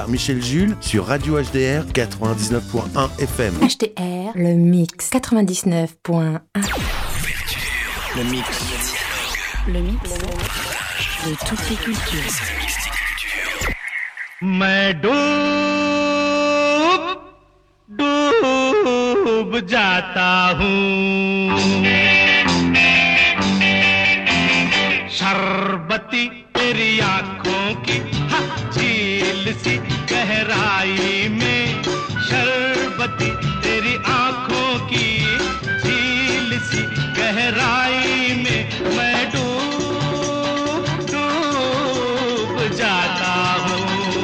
par Michel Jules sur Radio HDR 99.1 FM. HDR, le mix 99.1. Le mix. Le mix de toutes les cultures. मैं डूब जाता हूँ शरबती तेरी आँखों की झील सी गहराई में शरबती तेरी आँखों की झील सी गहराई में मैं डूब जाता हूँ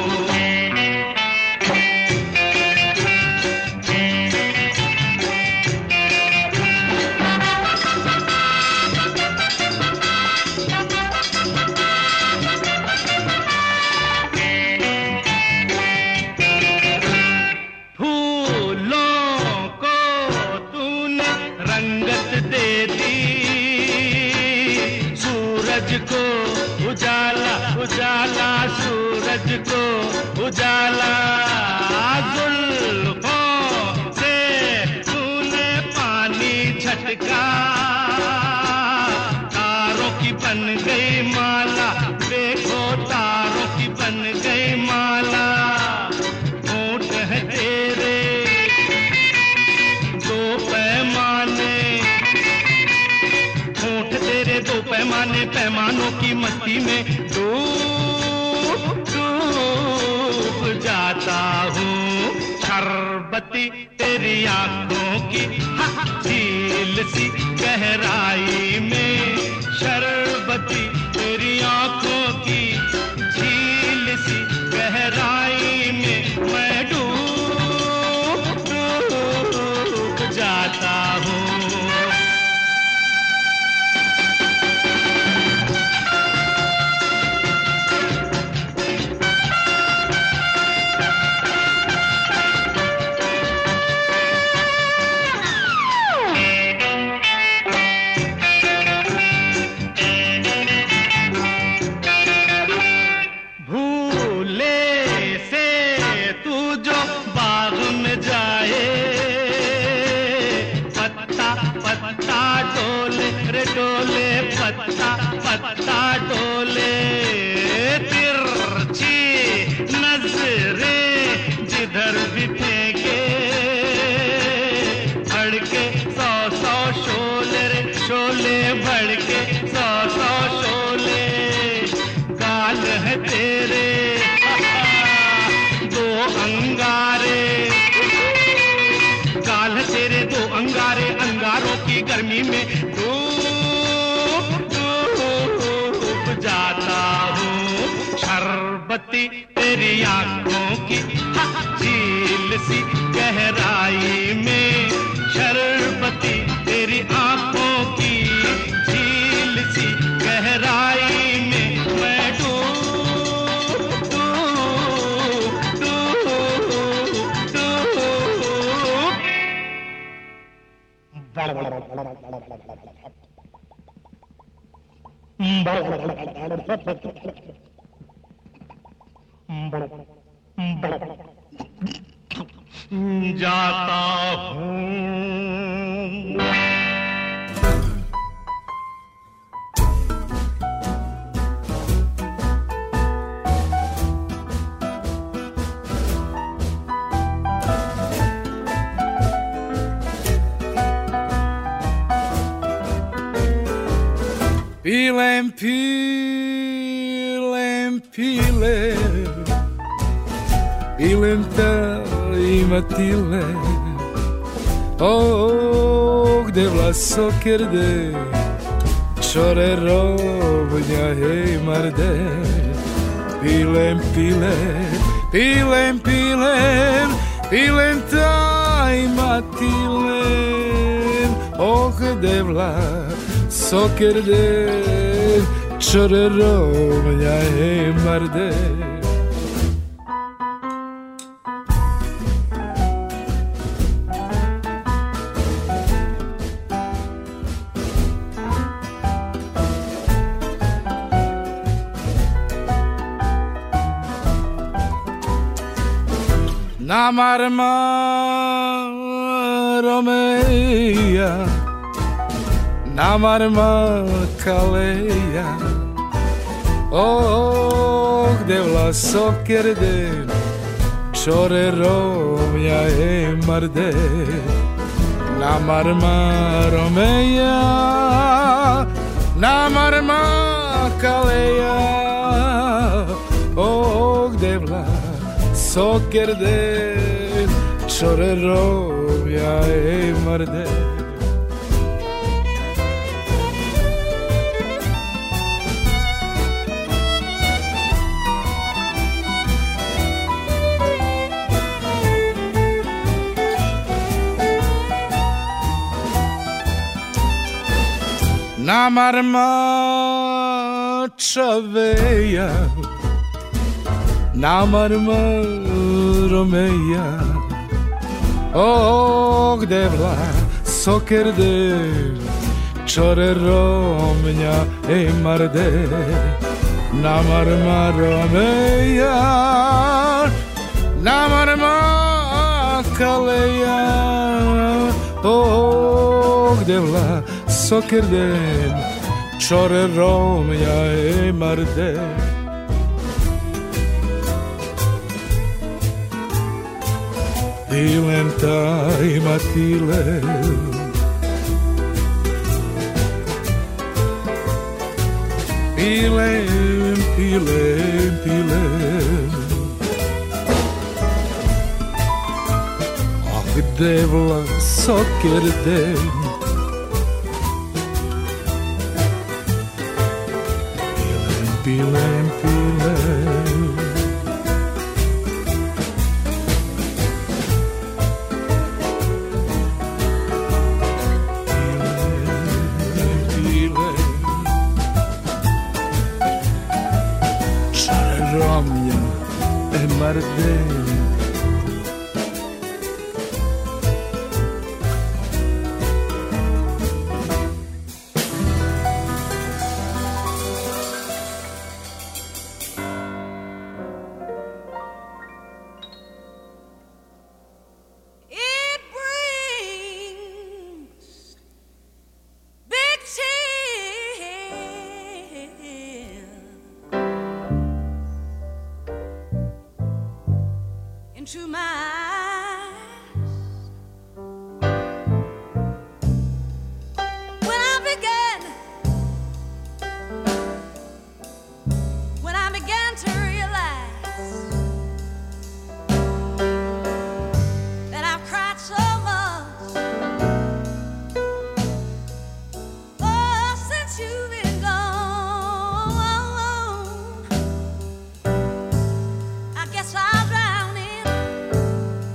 उजाला सूरज को उजाला जुल्फों से तूने पानी छटका तारों की बन गई माला देखो तारों की बन गई माला होंठ है तेरे दो पैमाने होंठ तेरे दो पैमाने पैमानों की मस्ती में डूब जाता हूँ शरबती तेरी आँखों की झील सी गहराई में शरबती तेरी आँखों की झील सी गहराई में मैं डूब जाता हूँ पत्ता डोले तिरछी नजरें जिधर भी फेंके भड़के सौ सौ शोले रे शोले भड़के सौ सौ शोले गाल है तेरे दो अंगारे गाल है तेरे दो अंगारे अंगारों की गर्मी में जाता हूँ शरबती तेरी आँखों की झील सी गहराई में शरबती तेरी आँखों की झील सी गहराई में मैं डूब जाता हूँ Pilem, pilem, pilem, pilem ta imatile, oh, gde vlasokerde, čore robnja hej marde, pilem, pilem, pilem, pilem, pilem ta imatile, oh, gde vlasokerde, čore robnja hej marde. Namarma Romeia, namarma Kaleja, gde vlaso kerde, čore romja e marde. Namarma Romeia, namarma Kaleja, gde vlaso kerde, čore romja e marde. Namarma Čaveja, namarma Romeja, gde vlaso kerde, čore romja e marde. Namarma Romeja, namarma Kaleja, gde vlaso kerde, čore romja e marde. Tilem tajma tilem, pilem, pilem, pilem. A gde vlaso kerde, pilem, pilem. Marde. Into my eyes when I began to realize that I've cried so much, oh, since you've been gone. I guess I'll drown in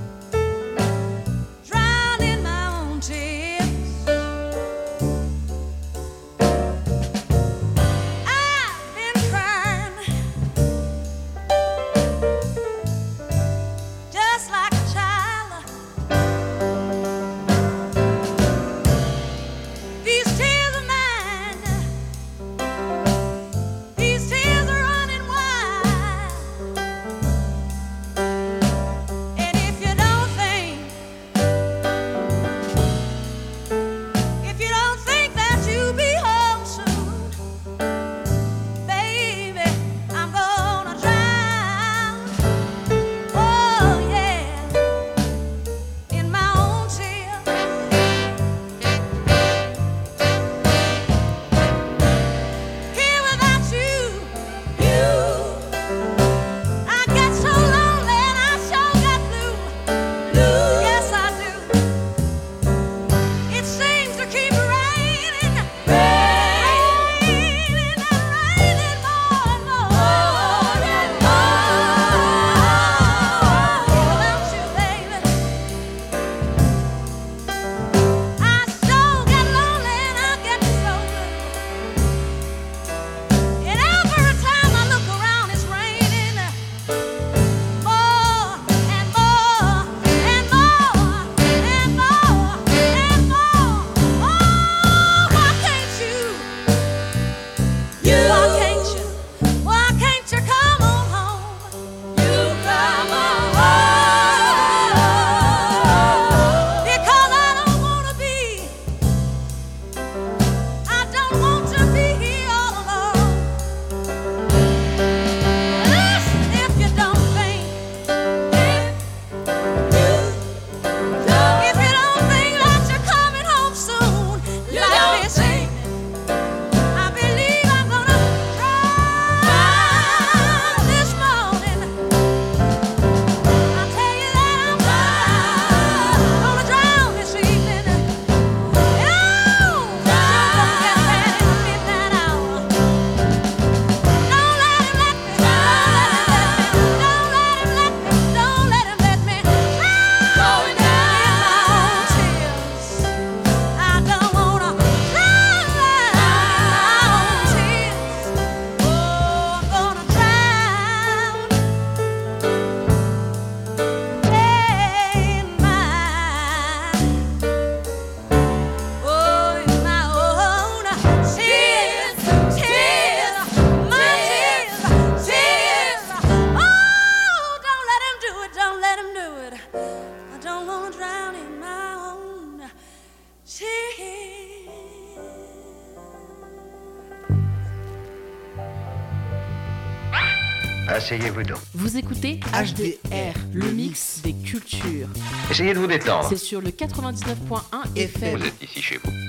Asseyez-vous donc. Vous écoutez HDR, le mix des cultures. Essayez de vous détendre. C'est sur le 99.1 FM. Vous êtes ici chez vous.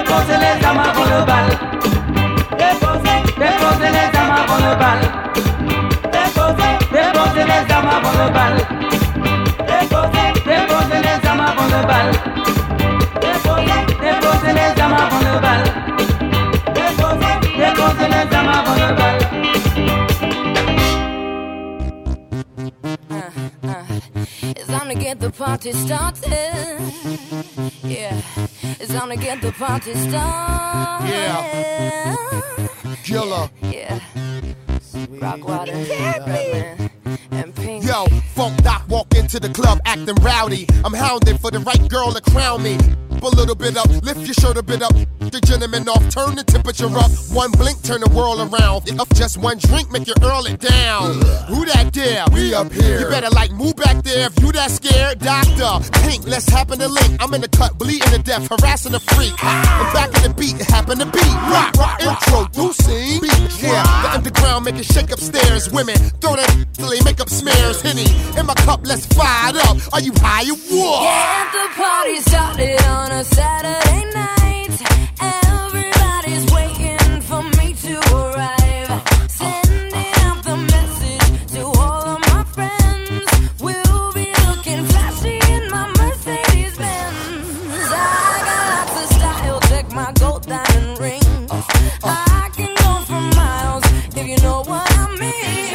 Déposez les armes avant le bal. Déposez les armes avant le bal. Déposez les armes avant le bal. Déposez les armes avant le bal. Déposez les armes avant le bal. Déposez les armes avant le bal. It's time to get the party started. Yeah, it's time to get the party started. Yeah. Killer. Yeah. Rockwater, Rockman, and Pink. Yo, Funk Doc walk into the club acting rowdy. I'm hounded for the right girl to crown me. A little bit up, lift your shirt a bit up. The gentleman off, turn the temperature up. One blink, turn the world around. Up just one drink, make you earl it down. Who that there? We up here. You better like move back there if you that scared. Doctor, Pink, let's happen to link. I'm in the cut, bleeding to death, harassing a freak. And back in the beat, it happened to be rock, introducing. Yeah, the underground make it shake upstairs. Women throw that till they make up smears. Henny in my cup, let's fire it up. Are you high or what? Get the party started on a Saturday night. Everybody's waiting for me to arrive. Sending out the message to all of my friends. We'll be looking flashy in my Mercedes Benz. I got lots of style, check my gold diamond ring. I can go for miles if you know what I mean.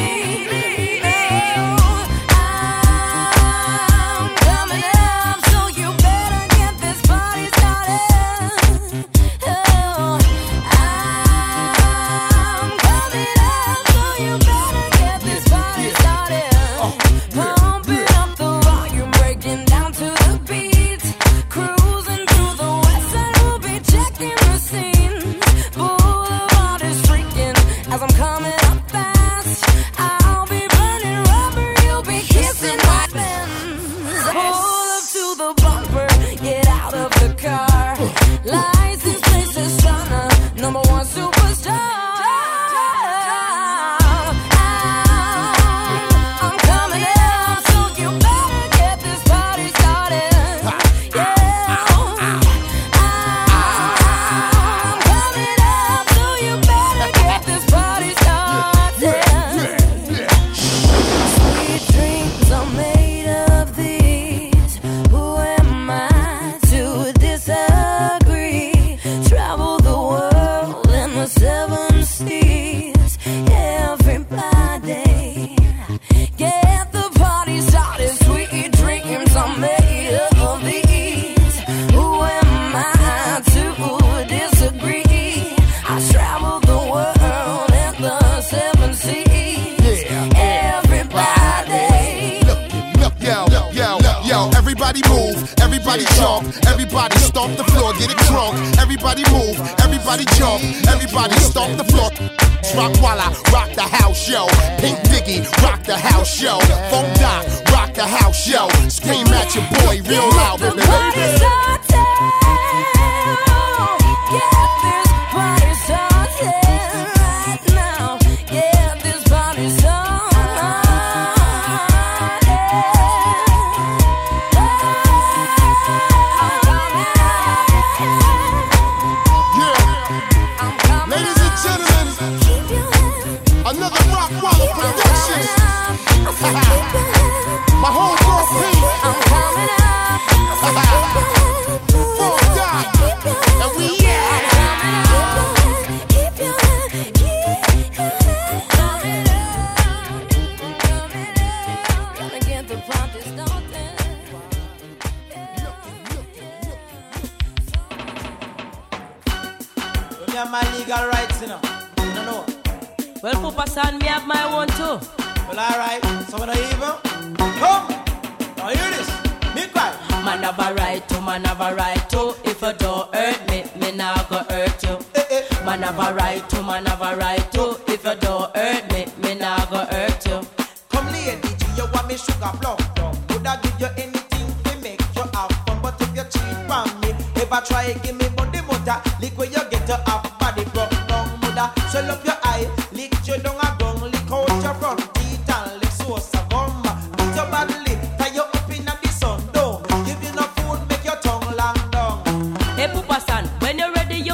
I'm coming up, so you better get this party started. Oh, I'm coming up, so you better get this party started. Pumping up the volume, breaking down to the beat. Cruising through the west side, we'll be checking the scenes. Boulevard is freaking as I'm coming up fast. I'll be burning rubber, you'll be kissing my Benz. Pull up to the bumper, get out of the car. License plate says Stunner, #1 superstar. I'm coming up, so you better get this party started. Yeah, I'm coming up, so you better get this party started. Sweet dreams are made of these. Who am I to disagree? Travel the world in the 7 seas. Everybody, get the party started. Sweet dreams are made of these. Who am I to disagree? I travel the world in the 7 seas. Everybody. Yo, everybody move, everybody jump, everybody stomp the floor, get it drunk. Everybody move, everybody jump, everybody stomp the floor. Rock Walla, rock the house, yo. Pink Diggy, rock the house, yo. Funk Doc, rock the house, yo. Scream at your boy real loud, Get baby. the party started. Get this party started right now. Get this party started. Yeah, ladies and gentlemen, another Rock Walla production. My whole girl Pink. I'm coming up. Funk Doc, and we Gonna get the party started. You have my legal rights, you know. You don't know. Well, Papa San, me have my one too. Well, alright. Some of the evil. Come. Now hear this. Me cry. Man have a right to, man have a right to. If you don't hurt me, me not go hurt you. Man have a right to, man have a right to. If you don't hurt me, me not go hurt you. Come lady, G, you want me sugar plum plum. Would I give you anything to make you have fun? But if you cheat from me, ever try give me body mother. Lick where you get to have body broke down mother. Swell up your eye, lick you down a gong. Lick out your front teeth and lick sauce a gum. Beat your body, tie you up in the sun. Don't give you no food, make your tongue long down. Hey, Papa San, when you're ready,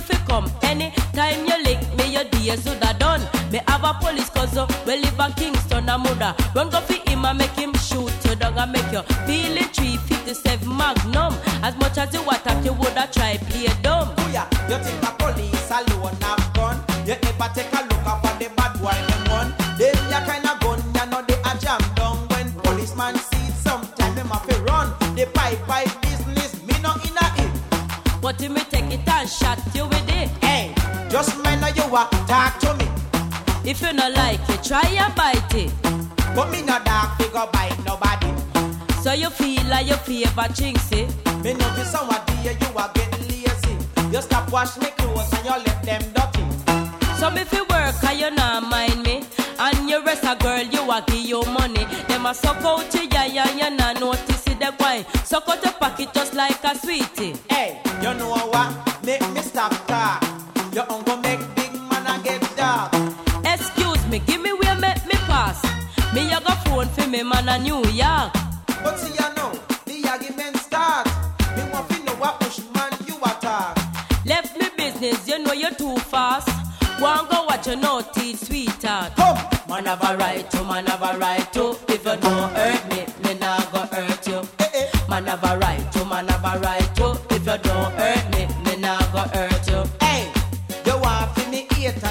a police cousin, we live in Kingston, a mother. Run go for him and make him shoot you down and make you feel it 357 Magnum. As much as you attack, you woulda try play dumb. Oh yeah, you think the police alone have gun? You ever take a look up on the bad boy them one? Them ya kind of gun, you know they a jam down. When policeman see sometime them have to run. They pipe business, me not in a it. But if me take it and shot you with it. Hey, just mind how you walk, talk to me. If you not like it, try and bite it. But me not dark figure bite nobody. So you feel like you favor chinksy. Me know this someone dear, you are getting lazy. You stop wash me clothes and you let them dirty. So if you work and you not mind me, and you rest a girl, you a give you money. Them a suck out your yaya and you not notice it, they why. Suck out your pocket just like a sweetie. Hey, you know what? Make me stop talk. You uncle make big man and get dark. Excuse me, give me where make me pass. Me you go phone for me man a New York. But see you know, the argument start. Me want to know what push man you attack. Left me business, you know you're too fast. Go and go watch your naughty sweetheart. Come! Man have a right to, man have a right to. If you don't hurt me, me not go hurt you. Man have a right to, man have a right to. If you don't hurt me, me not go hurt you. Hey, you want for me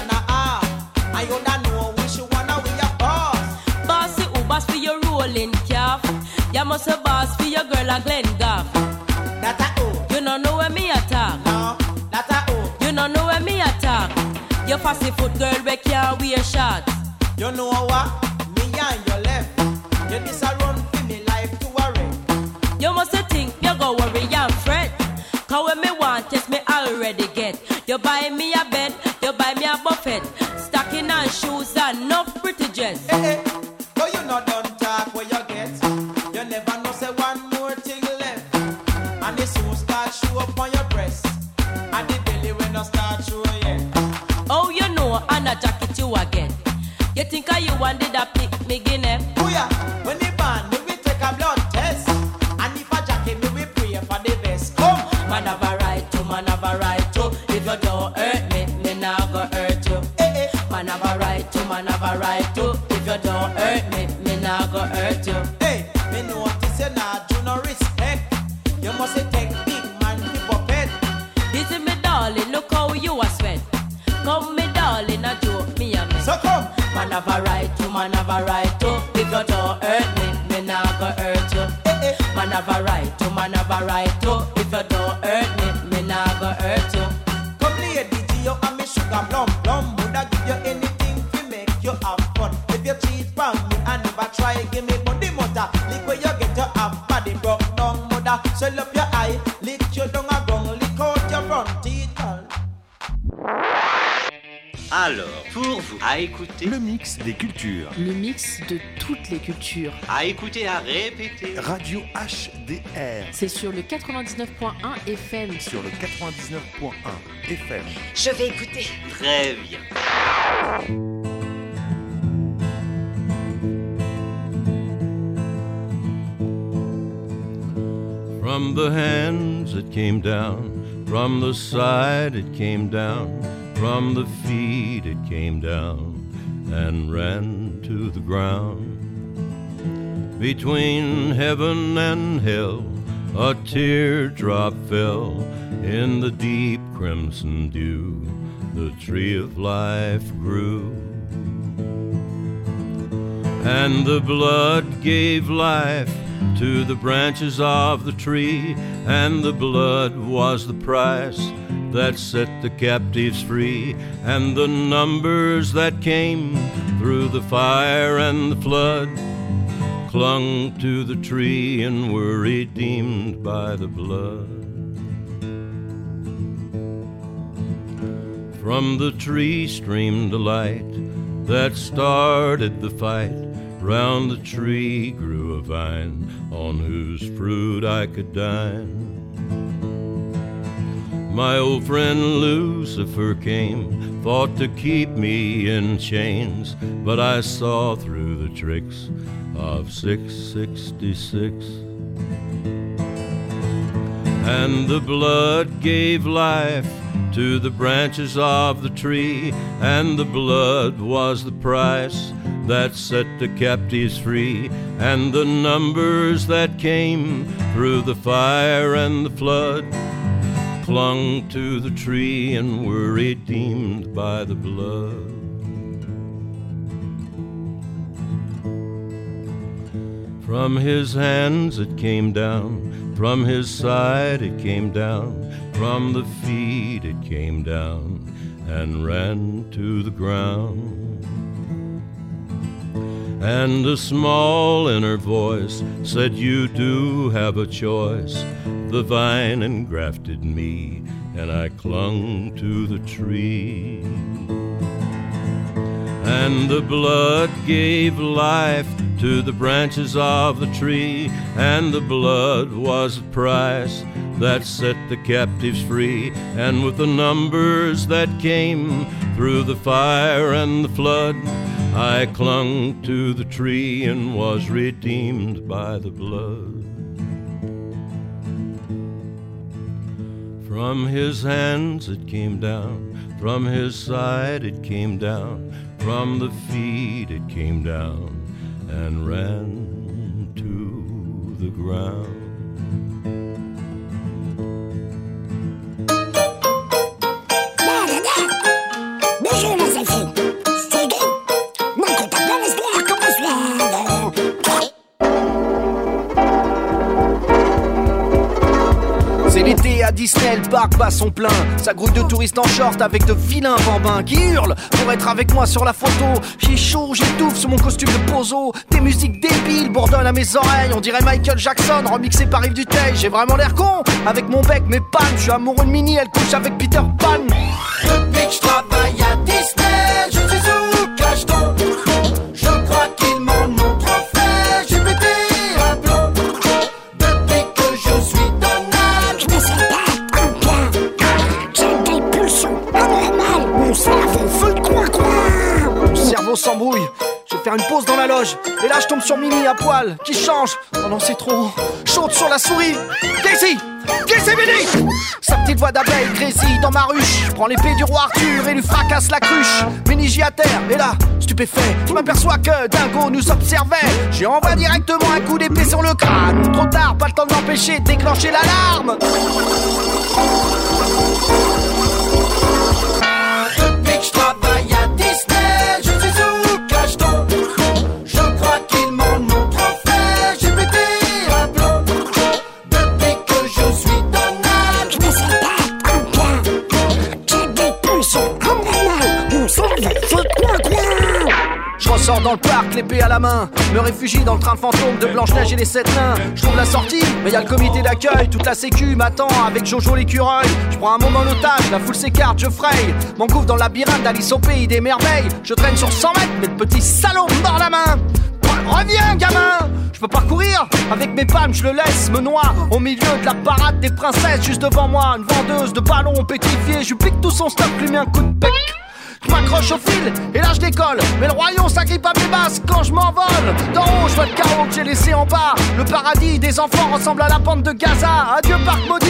8.5. And you don't know which one are we a boss. Bossy who boss for your rolling calf. You must a boss for your girl a Glen Gaff. That a who? You don't know where me attack. No, that a who? You don't know where me attack. You fussy foot girl we can't wear shorts. You know what? Me and your left. You this a run for me life to worry. You must think you go worry and fret. Cause when me want is me already get. You buy me a bed, you buy me a buffet. Stocking and shoes and enough pretty dress. Hey, but you not done talk where you get. You never know say one more thing left. And the soon start show up on your breast. And the belly when you start show yet. Oh, you know, and a jacket you again. You think I you wanted a pick me guinea? Oh yeah, when the band me we take a blood test. And if a jacket me we pray for the best. Come! Man have a right to, man have a right to. If you don't hurt me, me not go hurt you. Man have a right to, man have a right to. If you don't hurt me, me not go hurt you. Hey, me notice you not do no respect. You must take big man to puppet. This is me darling, look how you a sweat. Come me darling, a joke me a me. So come! Man have a right to, man have a right to. If you don't hurt me, me not go hurt you. Man have a right to, man have a right to. If you don't hurt me not go hurt you. Come lady Gio and me sugar plum plum. Would I give you anything to make you have fun? If you cheat from me and never try, give me body mother. Lick where you get your half body broke down mother. Swell up your eye, lick you down a ground, lick out your front teeth. Alors, pour vous, à écouter Le mix des cultures. Le mix de toutes les cultures. à écouter, à répéter. Radio HDR. C'est sur le 99.1 FM. Sur le 99.1 FM. Je vais écouter. Très bien. From the hands it came down, from the side it came down, from the feet it came down and ran to the ground. Between heaven and hell a teardrop fell in the deep crimson dew. The tree of life grew, and the blood gave life to the branches of the tree, and the blood was the price that set the captives free, and the numbers that came through the fire and the flood clung to the tree and were redeemed by the blood. From the tree streamed a light that started the fight. Round the tree grew a vine on whose fruit I could dine. My old friend Lucifer came, fought to keep me in chains, but I saw through the tricks of 666. And the blood gave life to the branches of the tree, and the blood was the price that set the captives free, and the numbers that came through the fire and the flood clung to the tree and were redeemed by the blood. From his hands it came down, from his side it came down, from the feet it came down and ran to the ground. And a small inner voice said, you do have a choice. The vine engrafted me, and I clung to the tree. And the blood gave life to the branches of the tree, and the blood was the price that set the captives free. And with the numbers that came through the fire and the flood, I clung to the tree and was redeemed by the blood. From his hands it came down, from his side it came down, from the feet it came down and ran to the ground. C'est l'été à Disney, le parc bat son plein. Sa groupe de touristes en short avec de vilains bambins qui hurlent pour être avec moi sur la photo. J'ai chaud, j'étouffe sous mon costume de pozo. Des musiques débiles bourdonnent à mes oreilles. On dirait Michael Jackson remixé par Yves Duteil. J'ai vraiment l'air con avec mon bec, mes pannes. Je suis amoureux de Minnie, elle couche avec Peter Pan. Depuis que je travaille à Disney, je suis sous cacheton. Je crois qu'ils m'en ont trop fait. J'ai pété un plomb. Depuis que je suis Donald, je me sens pas en bien. J'ai des pulsions anormales. Mon cerveau fout croix. Mon cerveau s'embrouille. Je vais faire une pause dans la loge. Et là je tombe sur Mimi à poil qui change. Oh non, c'est trop. Chaude sur la souris. Casey, Billy. Sa petite voix d'abeille grésille dans ma ruche. Je prends l'épée du roi Arthur et lui fracasse la cruche. Mini gît à terre, et là, stupéfait, je m'aperçois que Dingo nous observait. J'y envoie directement un coup d'épée sur le crâne. Trop tard, pas le temps de m'empêcher de déclencher l'alarme. Depuis que je travaille à Disney, je suis sous cacheton. Je crois qu'ils m'en ont trop fait. J'ai pété un plomb. Depuis que je suis Donald, je me sens pas en bien. J'ai des pulsions anormales. Mon cerveau fout croix. Je ressors dans le parc, l'épée à la main. Me réfugie dans le train fantôme de Blanche-Neige et les 7 nains. Je trouve la sortie, mais y'a le comité d'accueil. Toute la sécu m'attend avec Jojo l'écureuil. Je prends un moment en otage, la foule s'écarte, je fraye. M'engouffre dans le labyrinthe d'Alice au pays des merveilles. Je traîne sur 100 mètres, mais le petit salaud me mord la main. Reviens, gamin! Je peux pas courir, avec mes palmes je le laisse me noie au milieu de la parade des princesses. Juste devant moi, une vendeuse de ballons pétrifiés. Je lui pique tout son stock, lui mets un coup de bec. Je m'accroche au fil et là je décolle. Mais le royaume s'agrippe à mes basques quand je m'envole. D'en haut je vois le chaos que j'ai laissé en bas. Le paradis des enfants ressemble à la pente de Gaza. Adieu parc maudit.